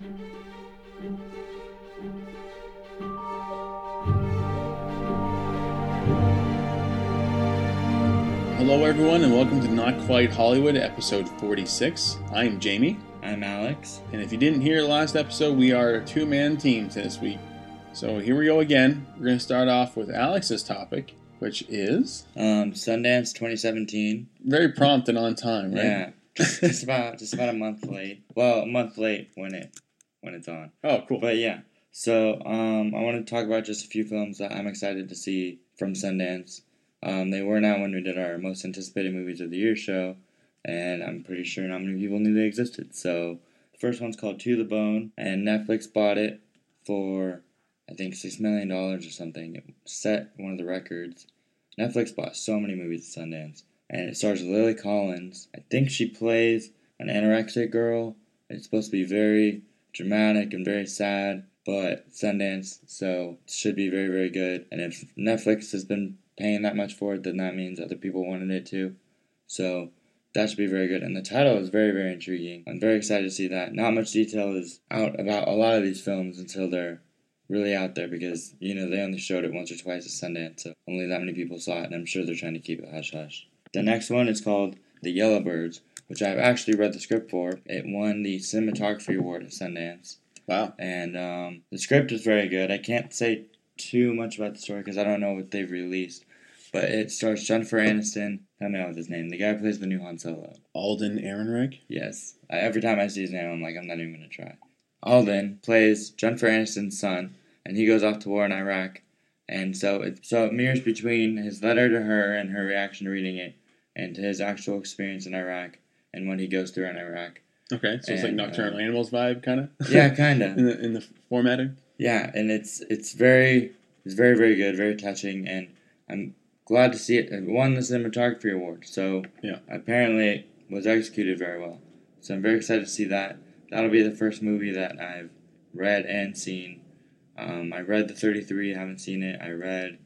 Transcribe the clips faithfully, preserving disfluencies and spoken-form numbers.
Hello, everyone, and welcome to Not Quite Hollywood, episode forty-six. I'm Jamie. I'm Alex. And if you didn't hear last episode, we are a two-man team this week. So here we go again. We're going to start off with Alex's topic, which is... Um, Sundance twenty seventeen. Very prompt and on time, right? Yeah. Just, just about just about a month late. Well, a month late when it when it's on. Oh, cool. But yeah. So um, I want to talk about just a few films that I'm excited to see from Sundance. Um, they weren't out when we did our most anticipated movies of the year show, and I'm pretty sure not many people knew they existed. So the first one's called To the Bone, and Netflix bought it for, I think, six million dollars or something. It set one of the records. Netflix bought so many movies at Sundance, and it stars Lily Collins. I think she plays an anorexic girl. It's supposed to be very dramatic and very sad, but Sundance, so it should be very, very good. And if Netflix has been paying that much for it, then that means other people wanted it too. So that should be very good. And the title is very, very intriguing. I'm very excited to see that. Not much detail is out about a lot of these films until they're really out there because, you know, they only showed it once or twice at Sundance, so only that many people saw it, and I'm sure they're trying to keep it hush-hush. The next one is called The Yellowbirds, which I've actually read the script for. It won the Cinematography Award at Sundance. Wow. And um, the script is very good. I can't say too much about the story because I don't know what they've released. But it stars Jennifer Aniston. Help me out with his name. The guy who plays the new Han Solo. Alden Ehrenreich? Yes. I, every time I see his name, I'm like, I'm not even going to try. Alden plays Jennifer Aniston's son, and he goes off to war in Iraq. And so it, so it mirrors between his letter to her and her reaction to reading it, and to his actual experience in Iraq, and what he goes through in Iraq. Okay, so and, it's like Nocturnal uh, Animals vibe, kind of? Yeah, kind of. in, the, in the formatting? Yeah, and it's it's very it's very very good, very touching, and I'm glad to see it. It won the cinematography award, so yeah, apparently it was executed very well. So I'm very excited to see that. That'll be the first movie that I've read and seen. Um, I read The thirty-three, haven't seen it. I read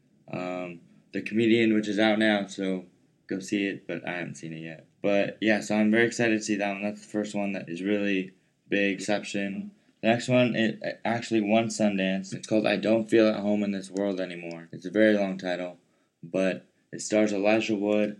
um, The Comedian, which is out now, so go see it, but I haven't seen it yet. But yeah, so I'm very excited to see that one. That's the first one that is really big exception. The next one, it actually won Sundance. It's called I Don't Feel at Home in This World Anymore. It's a very long title, but it stars Elijah Wood.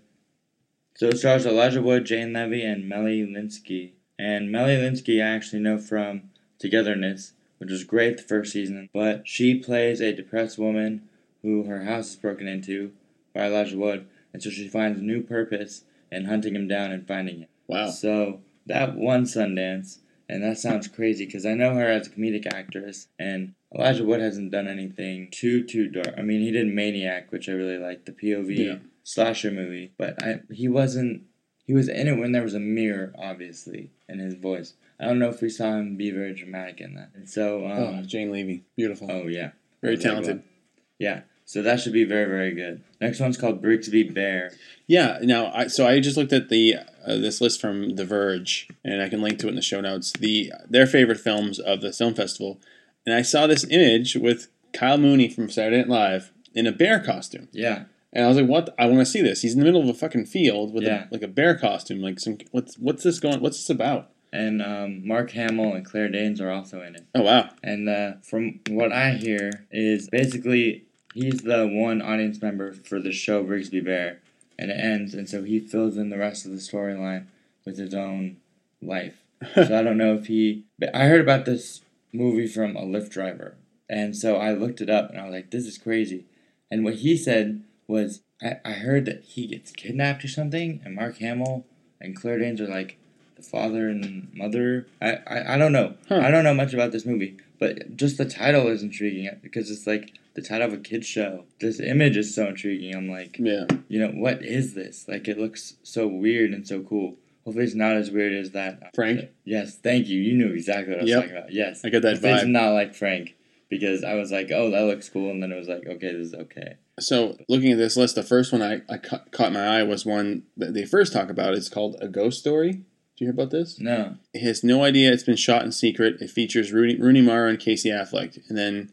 So it stars Elijah Wood, Jane Levy, and Melly Linsky. And Melly Linsky I actually know from Togetherness, which was great the first season. But she plays a depressed woman who her house is broken into by Elijah Wood. And so she finds a new purpose in hunting him down and finding him. Wow. So that won Sundance. And that sounds crazy because I know her as a comedic actress, and Elijah Wood hasn't done anything too, too dark. I mean, he did Maniac, which I really liked, the P O V yeah. slasher movie, but I he wasn't, he was in it when there was a mirror, obviously, in his voice. I don't know if we saw him be very dramatic in that. And so, um, oh, Jane Levy. Beautiful. Oh, yeah. Very talented. Well. Yeah. So that should be very, very good. Next one's called Brigsby Bear. Yeah. Now, I, so I just looked at the uh, this list from The Verge, and I can link to it in the show notes. The their favorite films of the film festival, and I saw this image with Kyle Mooney from Saturday Night Live in a bear costume. Yeah. And I was like, "What? I want to see this." He's in the middle of a fucking field with yeah. a, like a bear costume. Like some what's what's this going? What's this about? And um, Mark Hamill and Claire Danes are also in it. Oh wow! And uh, from what I hear is basically. He's the one audience member for the show Brigsby Bear, and it ends, and so he fills in the rest of the storyline with his own life. So I don't know if he... But I heard about this movie from a Lyft driver, and so I looked it up, and I was like, this is crazy. And what he said was, I, I heard that he gets kidnapped or something, and Mark Hamill and Claire Danes are like the father and mother. I, I, I don't know. Huh. I don't know much about this movie, but just the title is intriguing, because it's like... the title of a kid's show. This image is so intriguing. I'm like, yeah. you know, what is this? Like, it looks so weird and so cool. Hopefully it's not as weird as that. Frank? Yes, thank you. You knew exactly what I was yep. talking about. Yes. I get that Hopefully vibe. it's not like Frank, because I was like, oh, that looks cool, and then it was like, okay, this is okay. So, looking at this list, the first one I, I ca- caught my eye was one that they first talk about. It's called A Ghost Story. Do you hear about this? No. It has no idea it's been shot in secret. It features Rooney, Rooney Mara and Casey Affleck. And then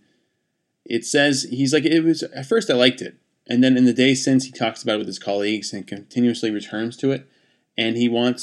it says, he's like, it was, at first I liked it. And then in the days since, he talks about it with his colleagues and continuously returns to it. And he wants,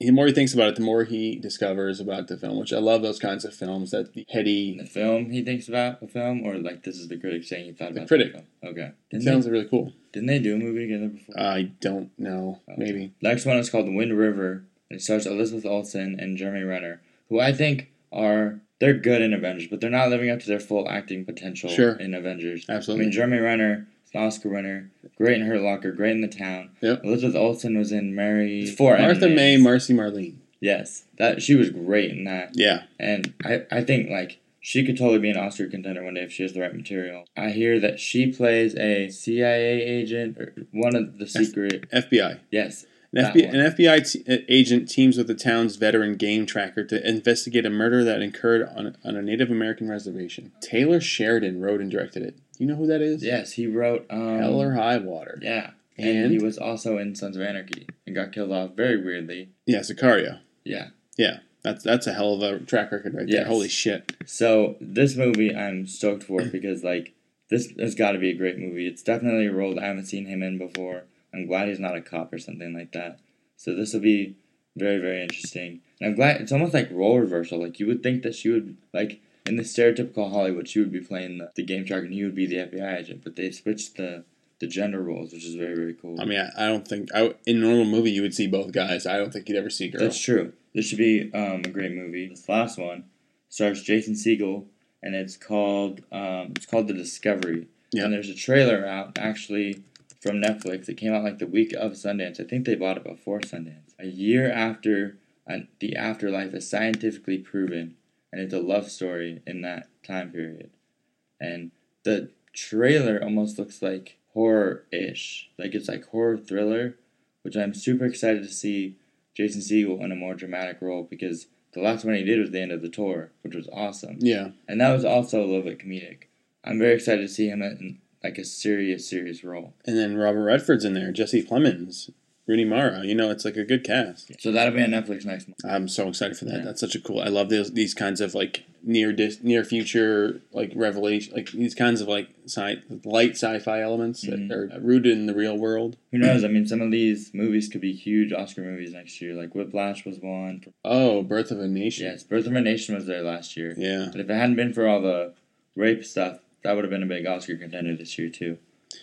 the more he thinks about it, the more he discovers about the film, which I love those kinds of films, that the heady... The film he thinks about the film, or like this is the critic saying he thought The about critic. the film? Okay. It Didn't sounds they, really cool. didn't they do a movie together before? I don't know. Oh. Maybe. Next one is called The Wind River, and it stars Elizabeth Olsen and Jeremy Renner, who I think are... They're good in Avengers, but they're not living up to their full acting potential Sure. in Avengers. Absolutely. I mean, Jeremy Renner is an Oscar winner, great in Hurt Locker, great in The Town. Yep. Elizabeth Olsen was in Mary... Four Martha Enemies. May, Marcy Marlene. Yes, that she was great in that. Yeah. And I, I think, like, she could totally be an Oscar contender one day if she has the right material. I hear that she plays a C I A agent, or one of the secret... F B I. Yes. An, F B I, an F B I t- agent teams with the town's veteran game tracker to investigate a murder that occurred on, on a Native American reservation. Taylor Sheridan wrote and directed it. Do you know who that is? Yes, he wrote... Um, Hell or High Water. Yeah. And, And? he was also in Sons of Anarchy and got killed off very weirdly. Yeah, Sicario. Yeah. Yeah. That's that's a hell of a track record right there. Yes. Holy shit. So, this movie I'm stoked for because, like, this has got to be a great movie. It's definitely a role that I haven't seen him in before. I'm glad he's not a cop or something like that. So, this will be very, very interesting. And I'm glad, it's almost like role reversal. Like, you would think that she would, like, in the stereotypical Hollywood, she would be playing the, the game tracker and he would be the F B I agent. But they switched the, the gender roles, which is very, very cool. I mean, I, I don't think... I, in a normal movie, you would see both guys. I don't think you'd ever see a girl. That's true. This should be um, a great movie. This last one stars Jason Segel, and it's called um, it's called The Discovery. Yeah. And there's a trailer out actually from Netflix. It came out like the week of Sundance. I think they bought it before Sundance. A year after uh, the afterlife is scientifically proven, and it's a love story in that time period. And the trailer almost looks like horror-ish, like it's like horror thriller, which I'm super excited to see Jason Segel in a more dramatic role because the last one he did was the end of the tour, which was awesome. Yeah. And that was also a little bit comedic. I'm very excited to see him in like a serious, serious role. And then Robert Redford's in there. Jesse Plemons. Rooney Mara. You know, it's like a good cast. So that'll be on Netflix next month. I'm so excited for that. Yeah. That's such a cool... I love these, these kinds of, like, near dis, near future, like, revelation... Like, these kinds of, like, sci, light sci-fi elements Mhm. that are rooted in the real world. Who knows? I mean, some of these movies could be huge Oscar movies next year. Like Whiplash was one. Oh, Birth of a Nation. Yes, Birth of a Nation was there last year. Yeah. But if it hadn't been for all the rape stuff, that would have been a big Oscar contender this year, too.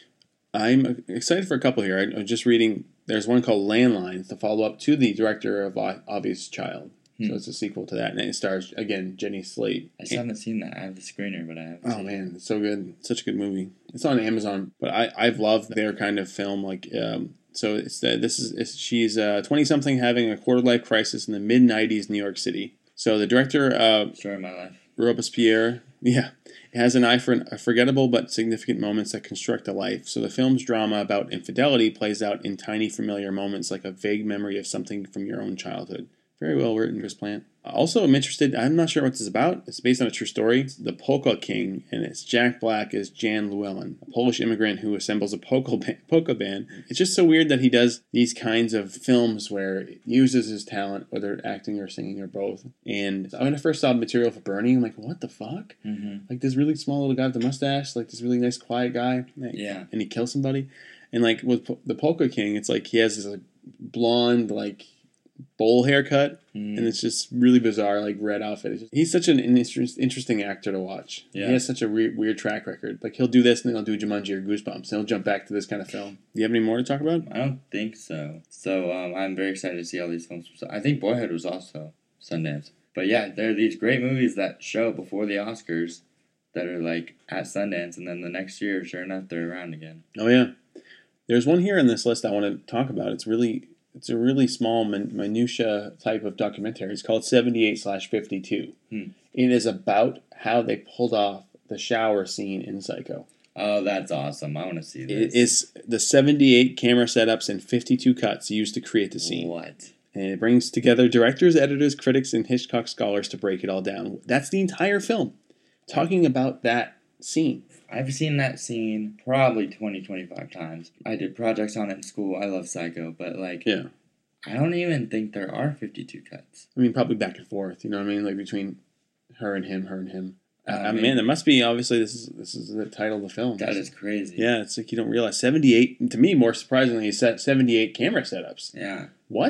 I'm excited for a couple here. I, I'm just reading... There's one called Landlines, the follow-up to the director of Obvious Child. Hmm. So it's a sequel to that. And it stars, again, Jenny Slate. I still haven't seen that. I have the screener, but I haven't Oh seen it. man, it's so good. It's such a good movie. It's on Amazon, but I I've loved their kind of film. Like, um, so it's uh, this is it's, she's uh twenty something having a quarter life crisis in the mid nineties New York City. So the director, uh, Story of my life. Robespierre, yeah, has an eye for an, forgettable but significant moments that construct a life. So the film's drama about infidelity plays out in tiny familiar moments, like a vague memory of something from your own childhood. Very well written, Chris Plant. Also, I'm interested, I'm not sure what this is about. It's based on a true story. It's The Polka King, and it's Jack Black as Jan Llewellyn, a Polish immigrant who assembles a polka band, polka band. It's just so weird that he does these kinds of films where he uses his talent, whether acting or singing or both. And when I first saw the material for Bernie, I'm like, what the fuck? Mm-hmm. Like this really small little guy with a mustache, like this really nice quiet guy. Like, Yeah. And he kills somebody. And like with Po- The Polka King, it's like he has this like blonde, like bowl haircut. Mm. And it's just really bizarre, like red outfit. It's just- he's such an inter- interesting actor to watch. Yeah. He has such a re- weird track record. Like he'll do this, and then he'll do Jumanji or Goosebumps, and he'll jump back to this kind of film. Do you have any more to talk about? I don't think so. So um, I'm very excited to see all these films. So I think Boyhood was also Sundance. But yeah, there are these great movies that show before the Oscars that are like at Sundance, and then the next year, sure enough, they're around again. Oh yeah, there's one here in this list I want to talk about. It's really, it's a really small min- minutia type of documentary. It's called seventy-eight slash fifty-two. Hmm. It is about how they pulled off the shower scene in Psycho. Oh, that's awesome! I want to see It this. is the seventy-eight camera setups and fifty-two cuts used to create the scene. What? And it brings together directors, editors, critics, and Hitchcock scholars to break it all down. That's the entire film, talking about that scene. I've seen that scene probably twenty, twenty-five times. I did projects on it in school. I love Psycho, but like, Yeah. I don't even think there are fifty-two cuts. I mean, probably back and forth. You know what I mean? Like between her and him, her and him. Uh, Uh, maybe. man, there must be. Obviously, this is this is the title of the film. That is crazy. Yeah, it's like you don't realize seventy-eight. To me, more surprisingly, he set seventy-eight camera setups. Yeah. What?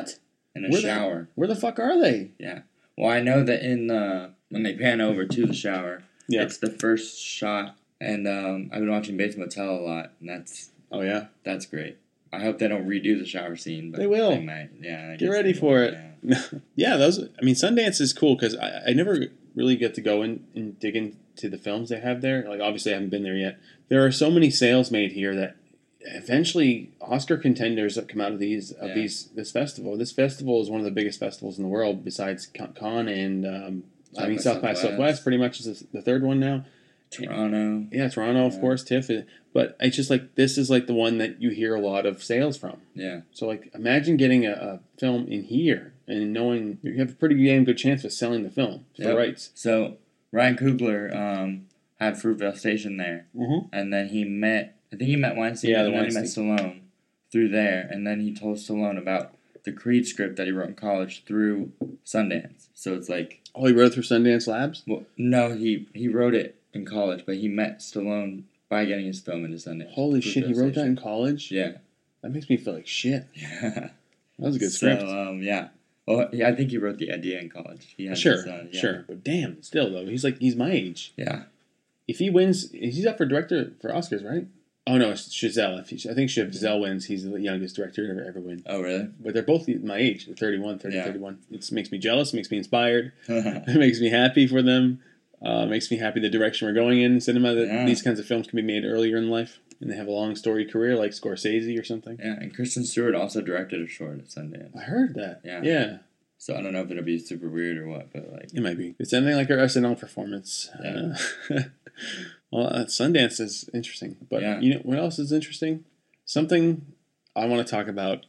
in a Where the- shower. Where the fuck are they? Yeah. Well, I know that in the when they pan over to the shower, Yeah. it's the first shot, and um, I've been watching Bates Motel a lot, and that's Oh yeah. that's great. I hope they don't redo the shower scene, but They will. They might. Yeah. I Get guess ready they for will, it. Yeah. Yeah, those. I mean, Sundance is cool because I, I never really get to go in and dig into the films they have there. Like, obviously, I haven't been there yet. There are so many sales made here that eventually Oscar contenders that come out of these of Yeah. these this festival. This festival is one of the biggest festivals in the world, besides Con Con and um, I South mean by South by Southwest. Southwest. Pretty much is the third one now. Toronto. Yeah, Toronto, of Yeah. course, TIFF. But it's just like this is like the one that you hear a lot of sales from. Yeah. So, like, imagine getting a, a film in here and knowing you have a pretty damn good chance of selling the film for Yep. the rights. So Ryan Coogler um, had Fruitvale Station there, Mm-hmm. and then he met. I think he met Weinstein, Yeah, the and then he met Weinstein. Stallone through there, and then he told Stallone about the Creed script that he wrote in college through Sundance. So it's like, Oh, he wrote it through Sundance Labs? well, no, he he wrote it in college, but he met Stallone by getting his film into Sundance. Holy shit, he Fruitvale wrote that in Station. college? Yeah. That makes me feel like shit. Yeah. That was a good So script. um, yeah. Well, yeah, I think he wrote the idea in college. He had Sure, this, uh, yeah. sure. But damn, still, though, he's like, he's my age. Yeah. If he wins, he's up for director for Oscars, right? Oh, no, it's Chazelle. If he, I think if Chazelle wins, he's the youngest director to ever, ever win. Oh, really? But they're both my age, they're thirty-one, thirty, Yeah. thirty-one. It makes me jealous, makes me inspired. yeah. It makes me happy for them. Uh, makes me happy the direction we're going in cinema. That Yeah. these kinds of films can be made earlier in life, and they have a long story career like Scorsese or something. And Kristen Stewart also directed a short at Sundance. I heard that. Yeah. yeah, So I don't know if it'll be super weird or what, but like, it might be. It's anything like our S N L performance. Yeah. Uh, well, uh, Sundance is interesting, but Yeah. you know what else is interesting? Something I want to talk about,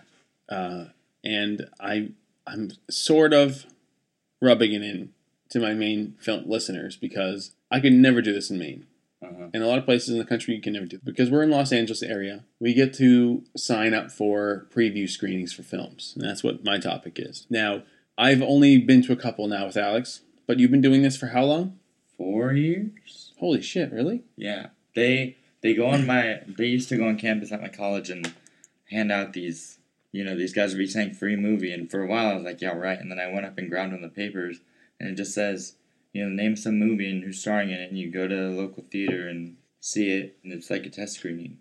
uh, and I I'm sort of rubbing it in to my main film listeners because I could never do this in Maine. uh-huh. In a lot of places in the country, you can never do it. Because we're in Los Angeles area, we get to sign up for preview screenings for films. And that's what my topic is. Now, I've only been to a couple now with Alex, but you've been doing this for how long? Four years? Holy shit, really? Yeah. They they go on my they used to go on campus at my college and hand out these you know, these guys would be saying free movie, and for a while I was like, yeah, right, and then I went up and ground on the papers and it just says, you know, name some movie and who's starring in it, and you go to the local theater and see it, and it's like a test screening.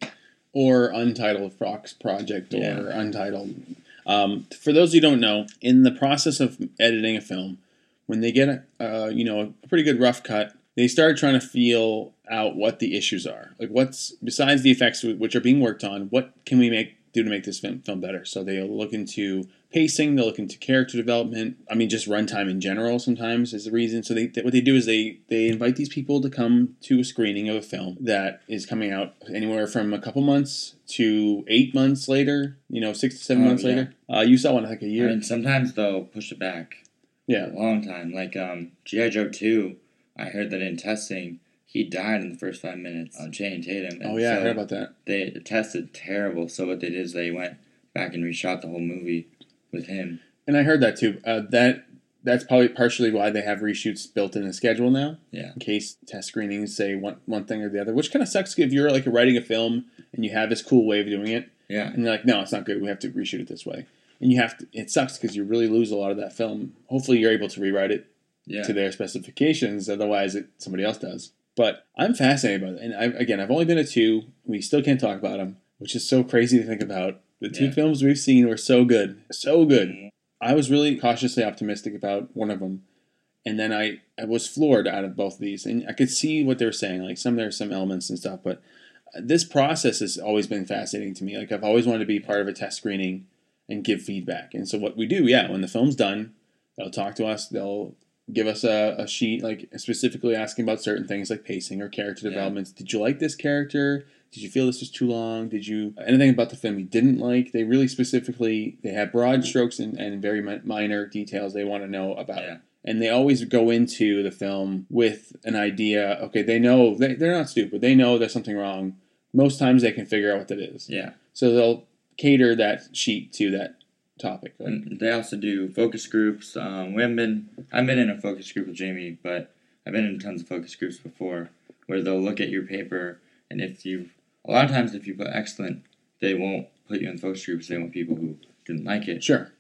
Or Untitled Fox Project, or Yeah. Untitled. Um, for those who don't know, in the process of editing a film, when they get a, uh, you know, a pretty good rough cut, they start trying to feel out what the issues are. Like, what's, besides the effects which are being worked on, what can we make do to make this film, film better? So they'll look into pacing, they'll look into character development. I mean, just runtime in general sometimes is the reason. So they, they what they do is they, they invite these people to come to a screening of a film that is coming out anywhere from a couple months to eight months later, you know, six to seven Oh, months yeah. later. Uh, you saw one like a I year. mean, sometimes they'll push it back Yeah. a long time. Like um, G I. Joe two, I heard that in testing, he died in the first five minutes on Channing Tatum. Oh, and yeah, I so heard about that. They tested terrible, so what they did is they went back and reshot the whole movie with him. And I heard that too. Uh, that That's probably partially why they have reshoots built in the schedule now. Yeah. In case test screenings say one, one thing or the other, which kind of sucks if you're like writing a film and you have this cool way of doing it. Yeah. And you're like, no, it's not good. We have to reshoot it this way. And you have to, it sucks because you really lose a lot of that film. Hopefully you're able to rewrite it Yeah. to their specifications. Otherwise, it, somebody else does. But I'm fascinated by it. And I, again, I've only been to two. We still can't talk about them, which is so crazy to think about. The two Yeah. films we've seen were so good. So good. Mhm. I was really cautiously optimistic about one of them. And then I, I was floored out of both of these. And I could see what they were saying. Like, some there are some elements and stuff. But this process has always been fascinating to me. Like, I've always wanted to be part of a test screening and give feedback. And so what we do, yeah, when the film's done, they'll talk to us. They'll give us a, a sheet, like specifically asking about certain things like pacing or character Yeah. developments. Did you like this character? Did you feel this was too long? Did you anything about the film you didn't like? They really specifically they have broad strokes and, and very mi- minor details they want to know about. Yeah. And they always go into the film with an idea. Okay, they know they, they're not stupid. They know there's something wrong. Most times they can figure out what that is. Yeah. So they'll cater that sheet to that topic. Like, And they also do focus groups. Um, we haven't been. I've been in a focus group with Jamie, but I've been in tons of focus groups before, where they'll look at your paper, and if you, a lot of times, if you put excellent, they won't put you in focus groups. They want people who didn't like it. sure.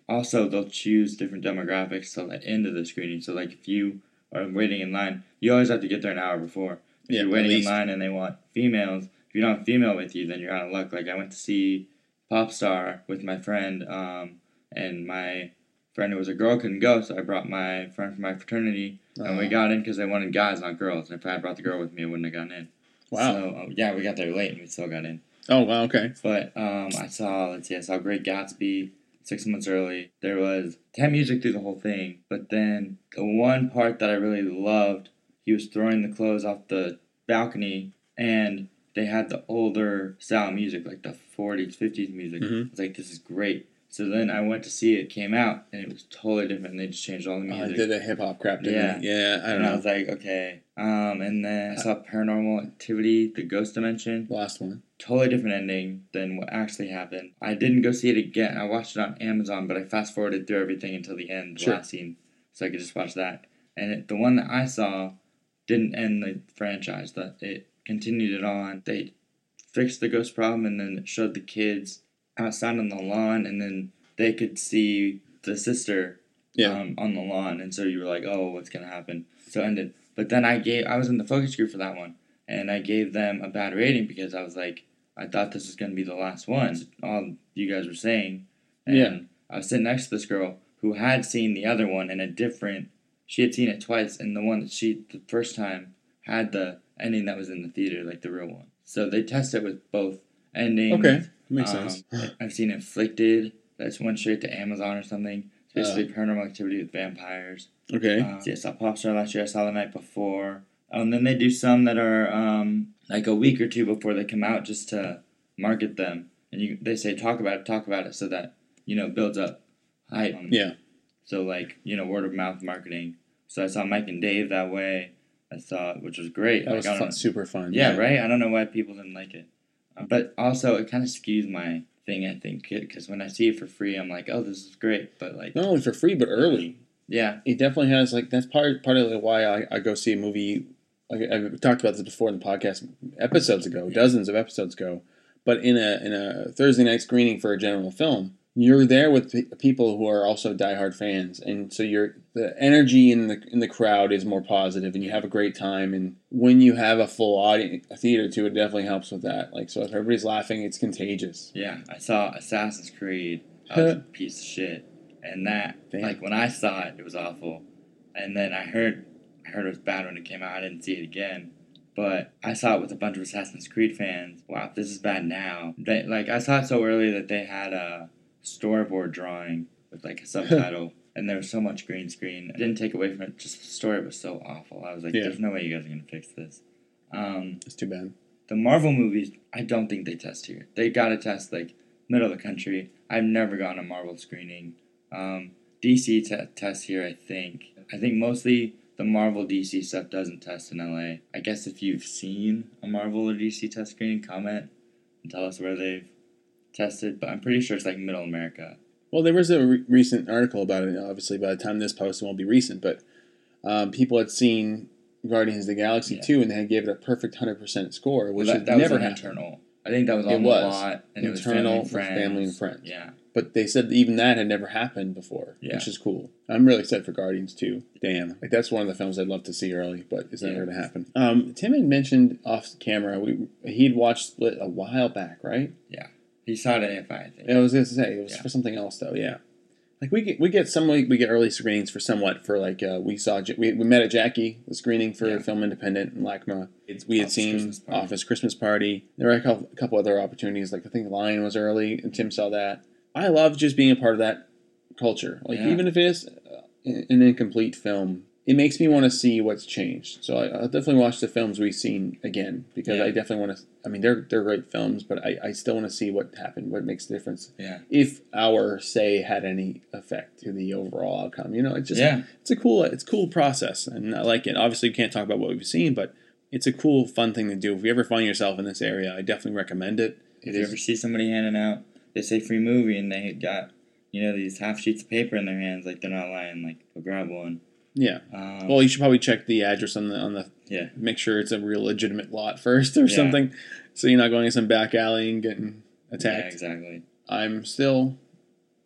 also they'll choose different demographics till the end of the screening. So like if you are waiting in line, you always have to get there an hour before. If Yeah, you're at waiting in least. line and they want females, if you don't have a female with you, then you're out of luck. Like I went to see Popstar with my friend, um, and my friend who was a girl couldn't go, so I brought my friend from my fraternity, and we Uh, got in because they wanted guys, not girls. And if I had brought the girl with me, I wouldn't have gotten in. Wow. So uh, yeah, we got there late and we still got in. Oh, wow, okay. But um, I saw, let's see, I saw Great Gatsby six months early. There was, they had music through the whole thing, but then the one part that I really loved, he was throwing the clothes off the balcony, and they had the older style music, like the forties, fifties music. Mhm. I was like, this is great. So then I went to see it, came out, and it was totally different. And they just changed all the I music. did the hip hop crap, didn't Yeah. they? Yeah, I don't and I know. was like, okay. Um, and then I saw Paranormal Activity, The Ghost Dimension. The last one. Totally different ending than what actually happened. I didn't go see it again. I watched it on Amazon, but I fast forwarded through everything until the end, the Sure. last scene, so I could just watch that. And it, the one that I saw didn't end the franchise. That it continued it on. They fixed the ghost problem, and then it showed the kids outside on the lawn, and then they could see the sister Yeah. um, on the lawn, and so you were like, "Oh, what's gonna happen?" So it ended. But then I gave. I was in the focus group for that one, and I gave them a bad rating because I was like, I thought this was gonna be the last one. All you guys were saying, and Yeah. I was sitting next to this girl who had seen the other one in a different. She had seen it twice, and the one that she the first time had the ending that was in the theater, like the real one. So they tested with both endings. Okay, makes Um, sense. I've seen Inflicted. That's went straight to Amazon or something. It's Uh. basically Paranormal Activity with vampires. Okay. Um, yeah, I saw Popstar last year. I saw the night before. Oh, and then they do some that are um, like a week or two before they come out just to market them. And you, they say talk about it, talk about it, so that you know builds up hype. Yeah. So like you know word of mouth marketing. So I saw Mike and Dave that way. I saw which was great. That Like, was I don't fun, know- super fun. yeah, right. I don't know why people didn't like it, Uh, but also it kind of skews my thing. I think because when I see it for free, I'm like, oh, this is great. But like, Not only for free, but early. yeah, It definitely has, like, that's part, part of why I, I go see a movie. Like, I've talked about this before in the podcast episodes ago, dozens of episodes ago. But in a in a Thursday night screening for a general film, you're there with pe- people who are also diehard fans, and so you're the energy in the in the crowd is more positive, and you have a great time. And when you have a full audience, a theater too, it definitely helps with that. Like, so if everybody's laughing, it's contagious. yeah. I saw Assassin's Creed. That was a piece of shit. And that, Damn. like, when I saw it, it was awful. And then I heard, I heard it was bad when it came out. I didn't see it again. But I saw it with a bunch of Assassin's Creed fans. Wow, if this is bad now. They, like, I saw it so early that they had a storyboard drawing with, like, a subtitle. And there was so much green screen. It didn't take away from it. Just the story was so awful. I was like, Yeah. there's no way you guys are going to fix this. Um, It's too bad. the Marvel movies, I don't think they test here. They got to test, like, middle of the country. I've never gone to Marvel screening. Um, D C te- tests here, I think. I think mostly the Marvel D C stuff doesn't test in L A. I guess if you've seen a Marvel or D C test screening, comment and tell us where they've tested. But I'm pretty sure it's like Middle America. Well, there was a re- recent article about it. Obviously, by the time this post, it won't be recent, but um, people had seen Guardians of the Galaxy Yeah. two, and they had gave it a perfect one hundred percent score, Well, which that, had that never was an happened. internal. I think that was on It the was. lot, and it was Internal family and with friends. family and friends. Yeah. But they said that even that had never happened before, Yeah. which is cool. I'm really excited for Guardians too. Damn, like that's one of the films I'd love to see early, but it's never Yeah. going to happen. Um, Tim had mentioned off camera we he'd watched Split a while back, right? He saw it at A F I, I think. I was going to say it was Yeah. for something else though. Yeah, like we get we get some we get early screenings for somewhat for like uh, we saw we, we met at Jackie the screening for Yeah. Film Independent in LACMA. It's, we had Office seen Christmas Party. Office Christmas Party. There were a couple, a couple other opportunities like I think Lion was early and Tim saw that. I love just being a part of that culture. Like Yeah. even if it is uh, an incomplete film, it makes me want to see what's changed. So I, I'll definitely watch the films we've seen again because Yeah. I definitely want to. I mean, they're they're great films, but I, I still want to see what happened, what makes the difference. Yeah. If our say had any effect to the overall outcome, you know, it's just Yeah. it's a cool it's a cool process, and I like it. Obviously, you can't talk about what we've seen, but it's a cool, fun thing to do. If you ever find yourself in this area, I definitely recommend it. If It you is- ever see somebody handing out, they say free movie, and they got, you know, these half sheets of paper in their hands, like they're not lying, like, go grab one. yeah. Um, Well, you should probably check the address on the on the yeah. make sure it's a real legitimate lot first or Yeah. something, so you're not going to some back alley and getting Yeah, attacked. exactly. I'm still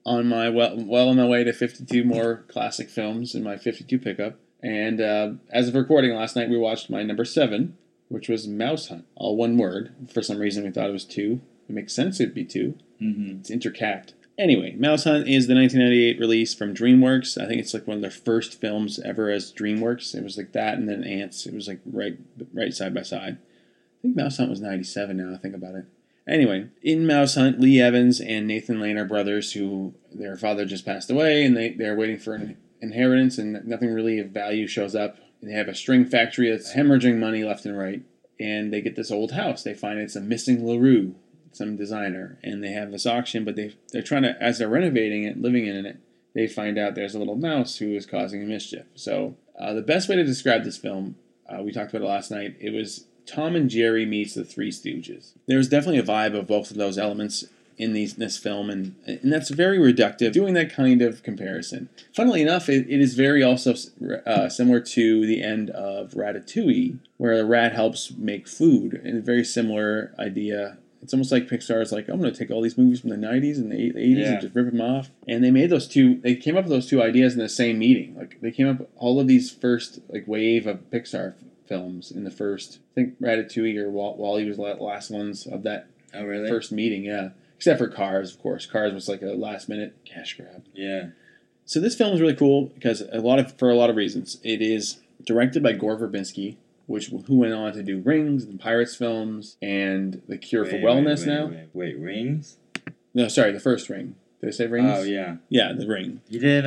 on my well, well on my way to fifty-two more classic films in my fifty-two pickup. And uh, as of recording last night, we watched my number seven, which was Mouse Hunt. All one word. For some reason, we thought it was two. It makes sense it'd be two. Mm-hmm. It's intercapped. Anyway, Mouse Hunt is the nineteen ninety-eight release from DreamWorks. I think it's like one of their first films ever as DreamWorks. It was like that and then Ants. It was like right right side by side. I think Mouse Hunt was ninety-seven now I think about it. Anyway, in Mouse Hunt, Lee Evans and Nathan Lane are brothers who their father just passed away and they, they're waiting for an inheritance and nothing really of value shows up. They have a string factory that's hemorrhaging money left and right. And they get this old house. They find it's a missing LaRue, some designer, and they have this auction, but they, they're trying to, as they're renovating it, living in it, they find out there's a little mouse who is causing mischief. So uh, the best way to describe this film, uh, we talked about it last night, it was Tom and Jerry meets the Three Stooges. There's definitely a vibe of both of those elements in these, this film, and, and that's very reductive, doing that kind of comparison. Funnily enough, it, it is very also uh, similar to the end of Ratatouille, where the rat helps make food, and a very similar idea. It's almost like Pixar's like, I'm going to take all these movies from the nineties and the eighties yeah. and just rip them off. And they made those two, they came up with those two ideas in the same meeting. Like, they came up with all of these first, like, wave of Pixar films in the first, I think Ratatouille or Wall-E was the last ones of that oh, really? first meeting, yeah. Except for Cars, of course. Cars was like a last-minute cash grab. Yeah. So this film is really cool because a lot of for a lot of reasons. It is directed by Gore Verbinski, which who went on to do Rings and Pirates films and The Cure wait, for Wellness wait, wait, now. Wait, wait, Rings? No, sorry, the first Ring. Did I say Rings? Oh, yeah. Yeah, The Ring. He did,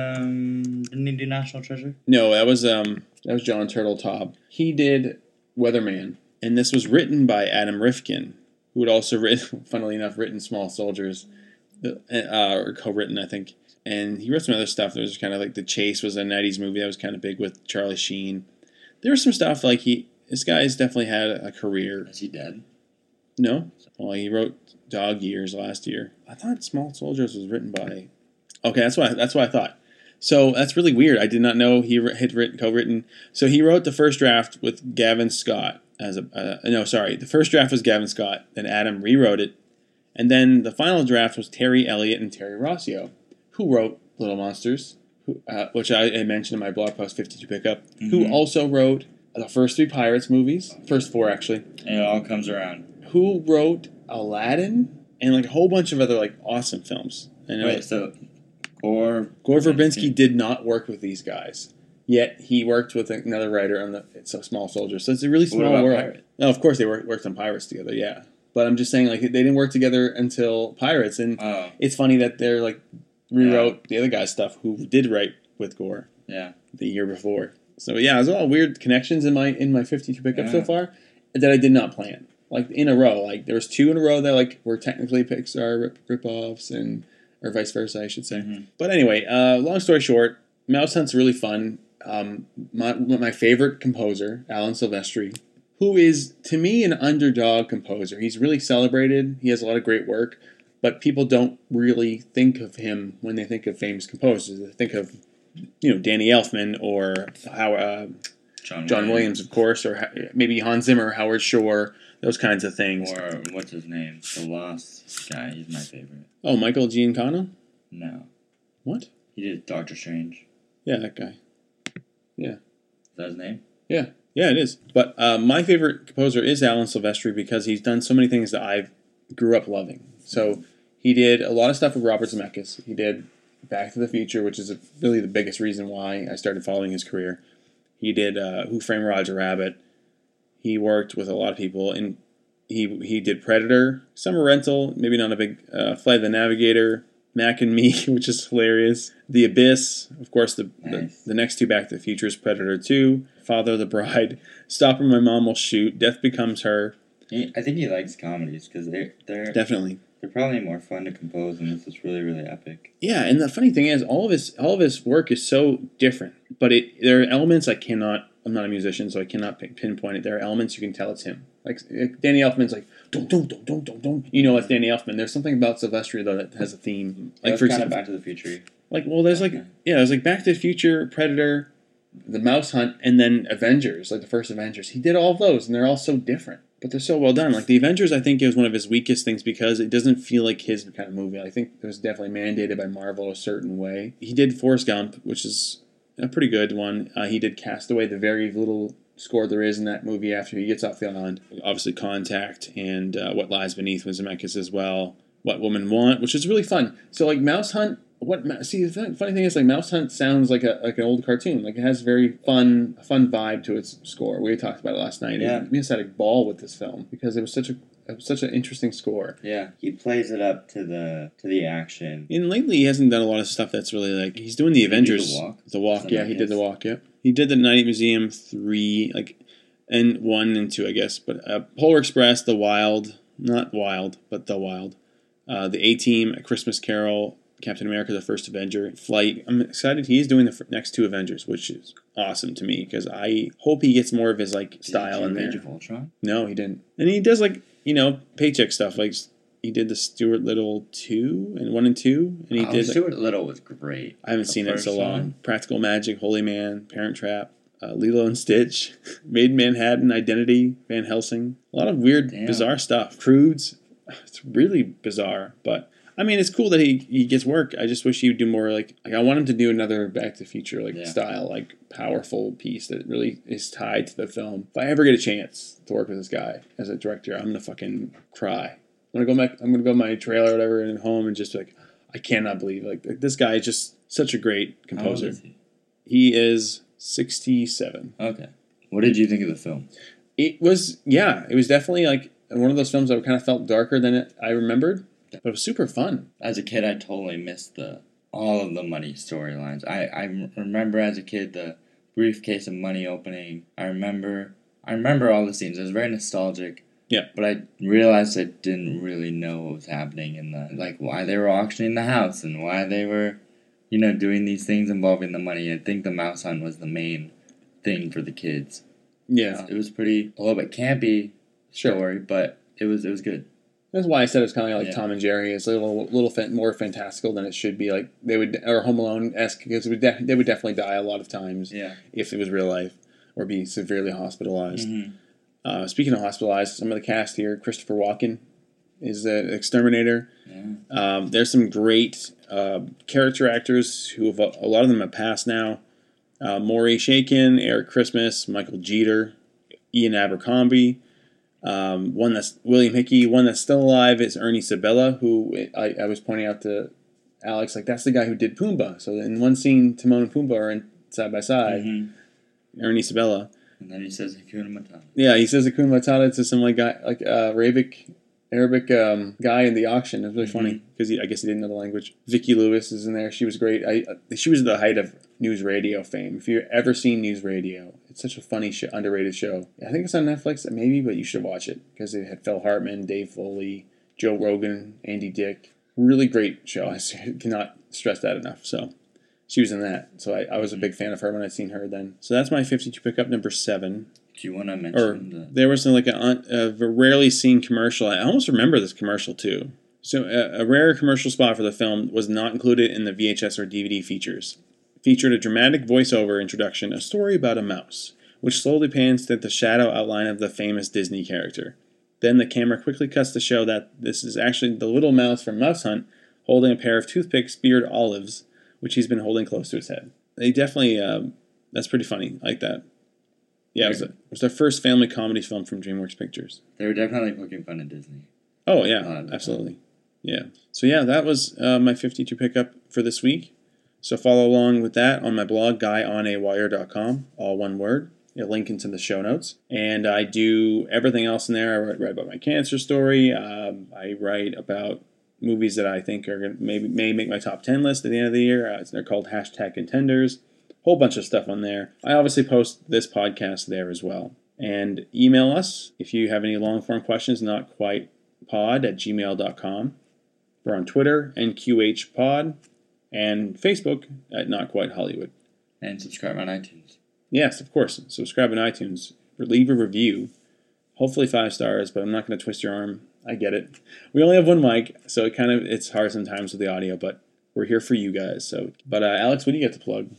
um... Didn't he do National Treasure? No, that was, um... That was John Turteltaub. He did Weatherman, and this was written by Adam Rifkin, who had also written, funnily enough, written Small Soldiers, uh, or co-written, I think. And he wrote some other stuff that was kind of like The Chase was a nineties movie that was kind of big with Charlie Sheen. There was some stuff like he, this guy's definitely had a career. Is he dead? No. Well, he wrote Dog Years last year. I thought Small Soldiers was written by. Okay, that's what I, that's what I thought. So that's really weird. I did not know he had written, co-written. So he wrote the first draft with Gavin Scott as a. Uh, no, sorry, the first draft was Gavin Scott. Then Adam rewrote it, and then the final draft was Terry Elliott and Terry Rossio, who wrote Little Monsters, who, uh, which I, I mentioned in my blog post fifty-two pickup. Mm-hmm. Who also wrote the first three Pirates movies, first four actually. And it all comes around. Who wrote Aladdin and like a whole bunch of other like awesome films. I know. Wait, so Gore Gore Verbinski did not work with these guys, yet he worked with another writer on the it's a Small Soldier. So it's a really small world. Pirate? No, of course they worked worked on Pirates together. Yeah, but I'm just saying like they didn't work together until Pirates, and oh. it's funny that they're like rewrote yeah. the other guy's stuff who did write with Gore. Yeah, the year before. So yeah, there's a lot of weird connections in my in my fifty-two pickup yeah. so far that I did not plan. Like in a row, like there was two in a row that like were technically Pixar rip, rip-offs and or vice versa, I should say. Mm-hmm. But anyway, uh, long story short, Mouse Hunt's really fun. Um, my my favorite composer, Alan Silvestri, who is to me an underdog composer. He's really celebrated. He has a lot of great work, but people don't really think of him when they think of famous composers. They think of you know Danny Elfman or how uh, John, John Williams. Williams, of course, or maybe Hans Zimmer, Howard Shore. Those kinds of things. Or, what's his name? The Lost guy. He's my favorite. Oh, Michael Giancano? No. What? He did Doctor Strange. Yeah, that guy. Yeah. Is that his name? Yeah. Yeah, it is. But uh, my favorite composer is Alan Silvestri because he's done so many things that I grew up loving. So he did a lot of stuff with Robert Zemeckis. He did Back to the Future, which is really the biggest reason why I started following his career. He did uh, Who Framed Roger Rabbit. He worked with a lot of people, and he he did Predator, Summer Rental, maybe not a big, uh, Flight of the Navigator, Mac and Me, which is hilarious, The Abyss, of course, the, nice. the the next two Back to the Future is Predator two, Father of the Bride, Stop or My Mom Will Shoot, Death Becomes Her. He, I think he likes comedies because they're they're definitely they're probably more fun to compose, and this is really really epic. Yeah, and the funny thing is, all of his all of his work is so different, but it there are elements I cannot. I'm not a musician, so I cannot pinpoint it. There are elements you can tell it's him. Like Danny Elfman's like, don't, don't, don't, don't, don't, don't. You know, it's Danny Elfman. There's something about Silvestri, though, that has a theme. Like, for kind example, of Back to the Future. Like, well, there's like, yeah, there's like Back to the Future, Predator, The Mouse Hunt, and then Avengers, like the first Avengers. He did all of those, and they're all so different. But they're so well done. Like the Avengers, I think is one of his weakest things because it doesn't feel like his kind of movie. I think it was definitely mandated by Marvel a certain way. He did Forrest Gump, which is a pretty good one. Uh, he did Castaway, the very little score there is in that movie after he gets off the island. Obviously, Contact and uh, What Lies Beneath was Zemeckis as well. What Women Want, which is really fun. So like Mouse Hunt. What see the funny thing is like Mouse Hunt sounds like a like an old cartoon. Like it has very fun fun vibe to its score. We talked about it last night. Yeah. We just had a ball with this film because it was such a it was such an interesting score. Yeah, he plays it up to the to the action. And lately, he hasn't done a lot of stuff that's really like he's doing the Did he do Avengers. The Walk? The Walk, yeah, he did His? the Walk. Yeah, he did the Night Museum three, like, and one and two, I guess. But uh, Polar Express, The Wild, not Wild, but The Wild, uh, the A Team, A Christmas Carol. Captain America, the First Avenger, Flight. I'm excited he's doing the f- next two Avengers, which is awesome to me because I hope he gets more of his like style in there. Age of Ultron? No, he didn't. And he does like, you know, paycheck stuff. Like he did the Stuart Little two and one and two, and he oh, did. Stuart Like, Little was great. I haven't The seen it in so first long. one. Practical Magic, Holy Man, Parent Trap, uh, Lilo and Stitch, Made in Manhattan, Identity, Van Helsing. A lot of weird, Damn. bizarre stuff. Crudes. It's really bizarre, but. I mean, it's cool that he, he gets work. I just wish he would do more like like I want him to do another Back to the Future like Yeah. style, like powerful piece that really is tied to the film. If I ever get a chance to work with this guy as a director, I'm gonna fucking cry. I'm gonna go back. I'm gonna go to my trailer or whatever and home and just be like, I cannot believe like this guy is just such a great How old composer. is he? He is sixty-seven. Okay. What did you think of the film? It was yeah, it was definitely like one of those films that kind of felt darker than it I remembered, but it was super fun. As a kid, I totally missed the all of the money storylines. I, I m- remember as a kid the briefcase of money opening. I remember I remember all the scenes. It was very nostalgic. Yeah. But I realized I didn't really know what was happening in the like why they were auctioning the house and why they were, you know, doing these things involving the money. I think the Mouse Hunt was the main thing for the kids. Yeah, It was pretty a little bit campy sure. story, but it was it was good. That's why I said it was kind of like Yeah. Tom and Jerry. It's a little, little fan, more fantastical than it should be. Like they would, or Home Alone esque, because it would def- they would definitely die a lot of times Yeah. if it was real life, or be severely hospitalized. Mm-hmm. Uh, speaking of hospitalized, some of the cast here: Christopher Walken is an exterminator. Yeah. Um, there's some great uh, character actors who have, a lot of them have passed now. Uh, Maury Shaken, Eric Christmas, Michael Jeter, Ian Abercrombie. Um, one that's William Hickey. One that's still alive is Ernie Sabella, who I, I was pointing out to Alex, like that's the guy who did Pumbaa. So in one scene, Timon and Pumbaa are in side by side. Mm-hmm. Ernie Sabella. And then he says Hakuna Matata. Yeah, he says Hakuna Matata to some like guy, like uh, Arabic, Arabic um, guy in the auction. It was really Mm-hmm. funny because I guess he didn't know the language. Vicki Lewis is in there. She was great. I uh, she was at the height of news radio fame. If you've ever seen news radio, it's such a funny, show, underrated show. I think it's on Netflix, maybe, but you should watch it because it had Phil Hartman, Dave Foley, Joe Rogan, Andy Dick. Really great show. I cannot stress that enough. So she was in that. So I, I was a big fan of her when I seen her then. So that's my fifty-two pickup number seven. Do you want to Or mention the... there was like a, a rarely seen commercial. I almost remember this commercial too. So a, a rare commercial spot for the film was not included in the V H S or D V D features. It featured a dramatic voiceover introduction, a story about a mouse, which slowly pans to the shadow outline of the famous Disney character. Then the camera quickly cuts to show that this is actually the little mouse from Mouse Hunt holding a pair of toothpick speared olives, which he's been holding close to his head. They definitely, uh, that's pretty funny. I like that. Yeah, it was, a, it was their first family comedy film from DreamWorks Pictures. They were definitely poking fun at Disney. Oh, yeah, Uh, absolutely. Yeah. So, yeah, that was uh, my fifty-two pickup for this week. So, follow along with that on my blog, guy on a wire dot com, all one word. A link into the show notes. And I do everything else in there. I write, write about my cancer story. Um, I write about movies that I think are gonna maybe may make my top ten list at the end of the year. Uh, they're called hashtag contenders. Whole bunch of stuff on there. I obviously post this podcast there as well. And email us if you have any long form questions, not quite pod at gmail dot com. We're on Twitter, N Q H pod, and Facebook at Not Quite Hollywood. And subscribe on iTunes. Yes, of course. Subscribe on iTunes. Leave a review. Hopefully five stars, but I'm not going to twist your arm. I get it. We only have one mic, so it kind of it's hard sometimes with the audio, but we're here for you guys. So, but uh, Alex, what do you get to plug?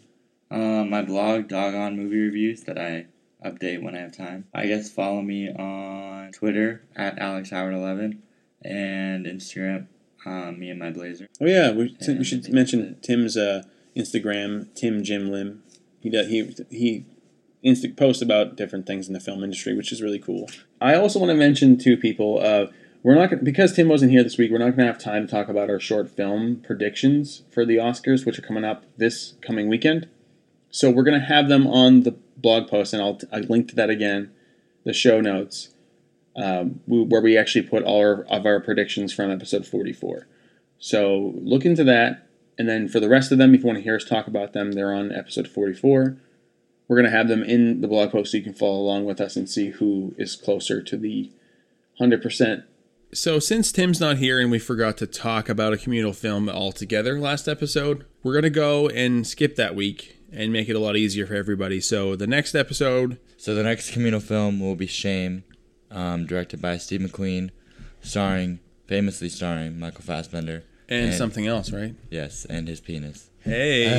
Um, my blog, Doggone Movie Reviews, that I update when I have time. I guess follow me on Twitter at Alex Howard eleven and Instagram, um, me and my blazer. Oh yeah, we, And we should I think mention that's it. Tim's uh, Instagram, Tim Jim Lim. He does, he he insta- posts about different things in the film industry, which is really cool. I also want to mention to people, uh, we're not gonna, because Tim wasn't here this week. We're not going to have time to talk about our short film predictions for the Oscars, which are coming up this coming weekend. So we're going to have them on the blog post, and I'll I'll link to that again, the show notes, um, where we actually put all our, of our predictions from episode forty-four. So look into that, and then for the rest of them, if you want to hear us talk about them, they're on episode forty-four. We're going to have them in the blog post so you can follow along with us and see who is closer to the one hundred percent. So since Tim's not here and we forgot to talk about a communal film altogether last episode, we're going to go and skip that week and make it a lot easier for everybody. So the next episode... So the next communal film will be Shame, um, directed by Steve McQueen, starring, famously starring, Michael Fassbender. And, and something else, right? Yes, and his penis. Hey!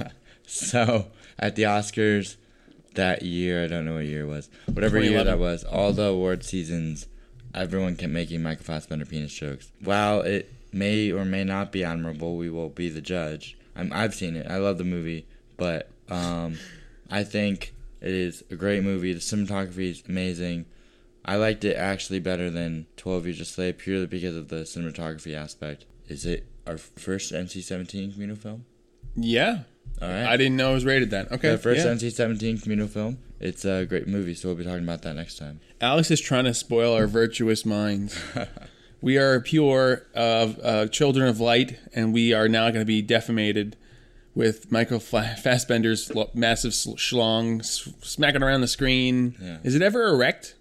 So, at the Oscars that year, I don't know what year it was, whatever year that was, all the award seasons, everyone kept making Michael Fassbender penis jokes. While it may or may not be admirable, we will be the judge. I'm, I've seen it. I love the movie, but um, I think it is a great movie. The cinematography is amazing. I liked it actually better than twelve Years a Slave purely because of the cinematography aspect. Is it our first N C seventeen communal film? Yeah. All right. I didn't know it was rated that. Okay. The first yeah. N C seventeen communal film. It's a great movie, so we'll be talking about that next time. Alex is trying to spoil our virtuous minds. We are pure of uh, children of light, and we are now going to be defamated with Michael Fassbender's massive schlong smacking around the screen. Yeah. Is it ever erect?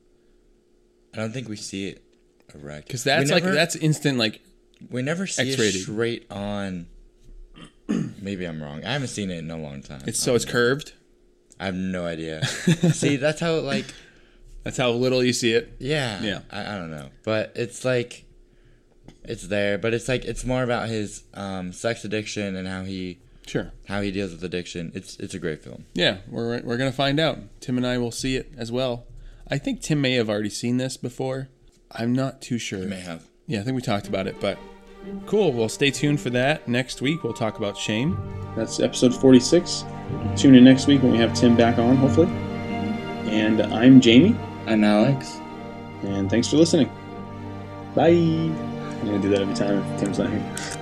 I don't think we see it erect. Because that's we like never, that's instant like we never see X-rated. it straight on. Maybe I'm wrong. I haven't seen it in a long time. It's so it's know. curved. I have no idea. See, that's how like. That's how little you see it. Yeah. Yeah. I, I don't know, but it's like, it's there, but it's like it's more about his um, sex addiction and how he. Sure. How he deals with addiction. It's it's a great film. Yeah, we're we're gonna find out. Tim and I will see it as well. I think Tim may have already seen this before. I'm not too sure. He may have. Yeah, I think we talked about it, but cool. Well, stay tuned for that. Next week we'll talk about Shame. That's episode forty-six. Tune in next week when we have Tim back on, hopefully. And I'm Jamie. I'm Alex. And thanks for listening. Bye. I'm gonna do that every time if Tim's not here.